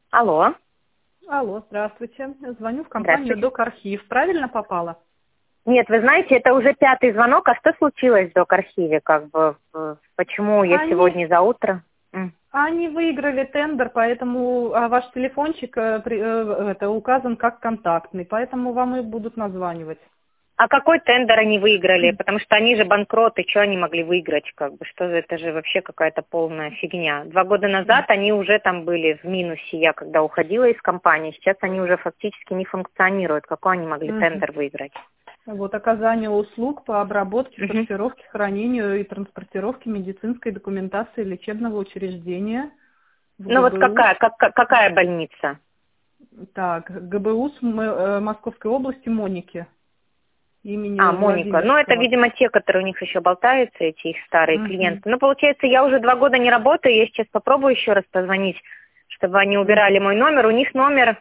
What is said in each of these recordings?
Алло. Алло, здравствуйте. Звоню в компанию Док-Архив. Правильно попала? Нет, вы знаете, это уже 5-й звонок. А что случилось в Док-Архиве? Почему я сегодня за утро? Они выиграли тендер, поэтому ваш телефончик указан как контактный, поэтому вам и будут названивать. А какой тендер они выиграли? Потому что они же банкроты, что они могли выиграть? Что это же вообще какая-то полная фигня. 2 года назад они уже там были в минусе, я когда уходила из компании. Сейчас они уже фактически не функционируют. Какой они могли тендер выиграть? Вот оказание услуг по обработке, сортировке, хранению и транспортировке медицинской документации лечебного учреждения. Ну вот какая больница? Так, ГБУ Московской области Моники. Моника. Ну, это, видимо, те, которые у них еще болтаются, эти их старые клиенты. Ну, получается, я уже 2 года не работаю, я сейчас попробую еще раз позвонить, чтобы они убирали мой номер. У них номер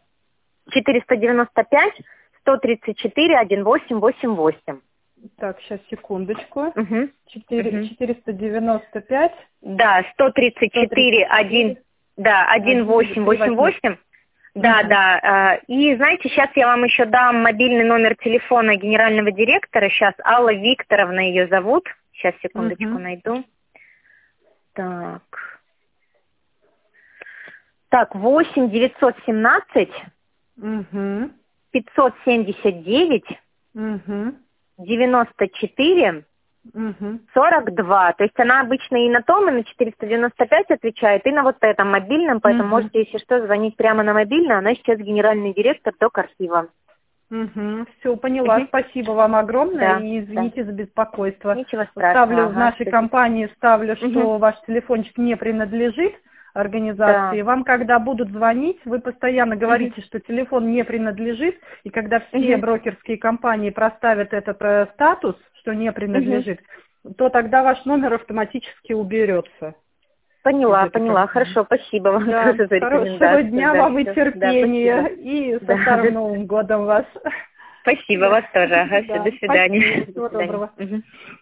495-134-1888. Так, сейчас, секундочку. 495. Да, 134-1888. Да. И знаете, сейчас я вам еще дам мобильный номер телефона генерального директора. Сейчас Алла Викторовна ее зовут. Сейчас, секундочку, найду. Так, 8-917 579 94 42. То есть она обычно и на том, и на 495 отвечает, и на вот этом мобильном, поэтому можете, если что, звонить прямо на мобильный. Она сейчас генеральный директор Док-Архива. Все, поняла. Спасибо вам огромное, и извините за беспокойство. Ничего страшного. Ставлю в нашей компании, что ваш телефончик не принадлежит организации. Вам, когда будут звонить, вы постоянно говорите, что телефон не принадлежит, и когда все брокерские компании проставят этот статус, что не принадлежит, то тогда ваш номер автоматически уберется. Поняла. Хорошо, спасибо вам за рекомендацию. Хорошего дня вам и терпения, и со Старым Новым годом вас. Спасибо, вас тоже. До свидания. Всего доброго.